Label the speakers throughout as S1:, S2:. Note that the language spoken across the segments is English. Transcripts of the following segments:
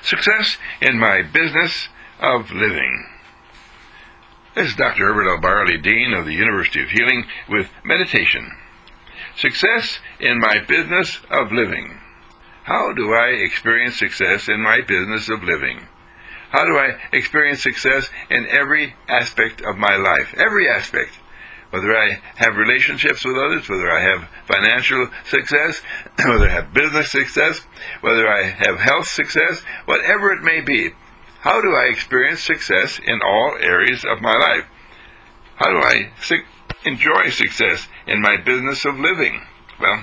S1: Success in my business of living. This is Dr. Herbert L. Barley, Dean of the University of Healing, with meditation. Success in my business of living. How do I experience success in my business of living? How do I experience success in every aspect of my life? Every aspect. Whether I have relationships with others, whether I have financial success, whether I have business success, whether I have health success, whatever it may be. How do I experience success in all areas of my life? How do I enjoy success in my business of living? Well,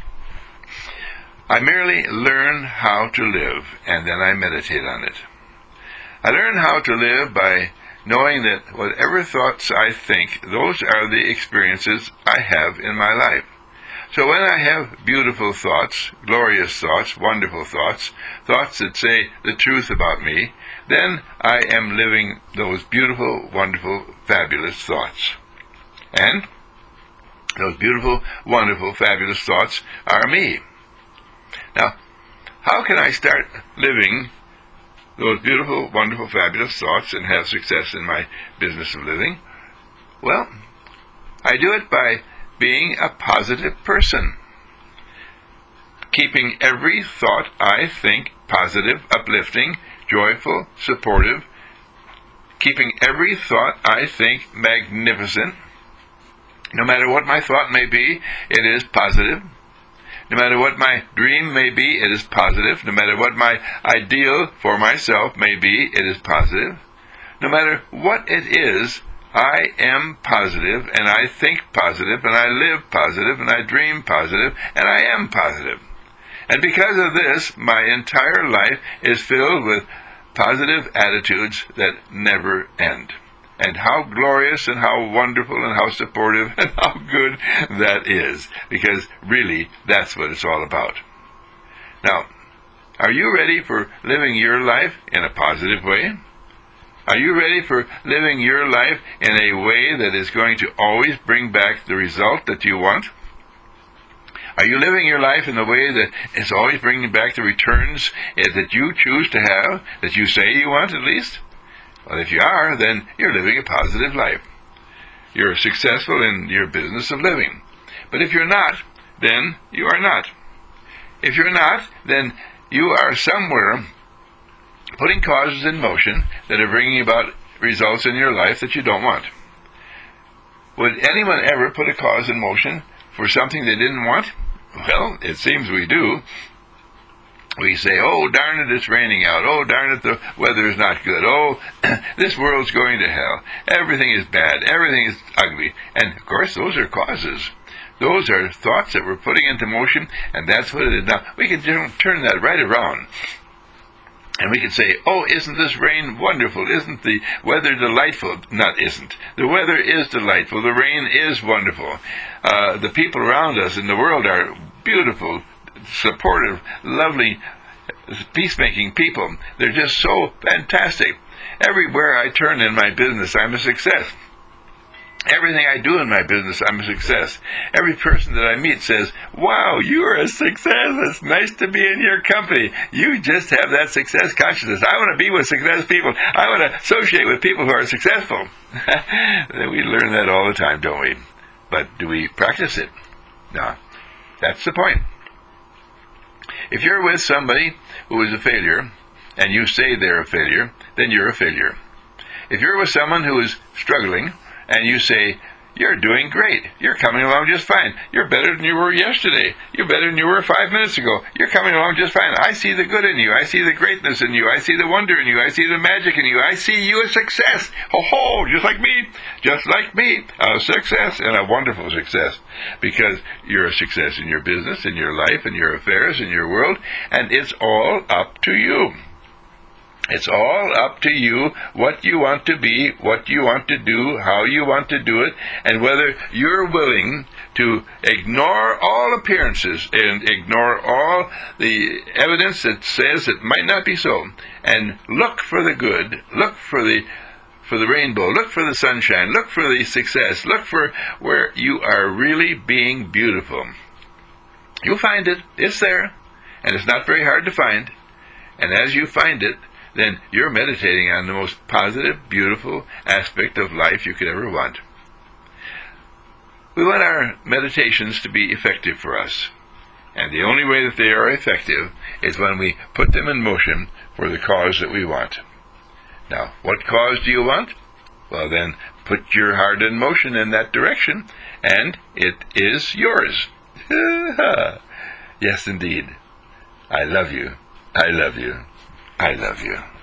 S1: I merely learn how to live, and then I meditate on it. I learn how to live by knowing that whatever thoughts I think, those are the experiences I have in my life. So when I have beautiful thoughts, glorious thoughts, wonderful thoughts, thoughts that say the truth about me, then I am living those beautiful, wonderful, fabulous thoughts. And those beautiful, wonderful, fabulous thoughts are me. Now, how can I start living those beautiful, wonderful, fabulous thoughts and have success in my business of living? Well, I do it by being a positive person. Keeping every thought I think positive, uplifting, joyful, supportive. Keeping every thought I think magnificent. No matter what my thought may be, it is positive. No matter what my dream may be, it is positive. No matter what my ideal for myself may be, it is positive. No matter what it is, I am positive, and I think positive, and I live positive, and I dream positive, and I am positive. And because of this, my entire life is filled with positive attitudes that never end. And how glorious and how wonderful and how supportive and how good that is. Because really, that's what it's all about. Now, are you ready for living your life in a positive way? Are you ready for living your life in a way that is going to always bring back the result that you want? Are you living your life in a way that is always bringing back the returns that you choose to have, that you say you want at least? Well, if you are, then you're living a positive life. You're successful in your business of living. But if you're not, then you are not. If you're not, then you are somewhere putting causes in motion that are bringing about results in your life that you don't want. Would anyone ever put a cause in motion for something they didn't want? Well, it seems we do. We say, oh, darn it, it's raining out. Oh, darn it, the weather is not good. Oh, this world's going to hell. Everything is bad. Everything is ugly. And, of course, those are causes. Those are thoughts that we're putting into motion, and that's what it is. Now, we can turn that right around. And we can say, oh, isn't this rain wonderful? Isn't the weather delightful? Not isn't. The weather is delightful. The rain is wonderful. The people around us in the world are beautiful, supportive, lovely, peacemaking people. They're just so fantastic. Everywhere I turn in my business, I'm a success. Everything I do in my business, I'm a success. Every person that I meet says, wow, you're a success. It's nice to be in your company. You just have that success consciousness. I want to be with success people. I want to associate with people who are successful. We learn that all the time, don't we? But do we practice it? No. That's the point. If you're with somebody who is a failure, and you say they're a failure, then you're a failure. If you're with someone who is struggling, and you say, you're doing great, you're coming along just fine, you're better than you were yesterday, you're better than you were 5 minutes ago, you're coming along just fine, I see the good in you, I see the greatness in you, I see the wonder in you, I see the magic in you, I see you as success, ho-ho, just like me, a success and a wonderful success, because you're a success in your business, in your life, in your affairs, in your world, and it's all up to you. It's all up to you what you want to be, what you want to do, how you want to do it, and whether you're willing to ignore all appearances and ignore all the evidence that says it might not be so, and look for the good, look for the rainbow, look for the sunshine, look for the success, look for where you are really being beautiful. You'll find it. It's there, and it's not very hard to find. And as you find it, then you're meditating on the most positive, beautiful aspect of life you could ever want. We want our meditations to be effective for us. And the only way that they are effective is when we put them in motion for the cause that we want. Now, what cause do you want? Well, then, put your heart in motion in that direction, and it is yours. Yes, indeed. I love you. I love you. I love you.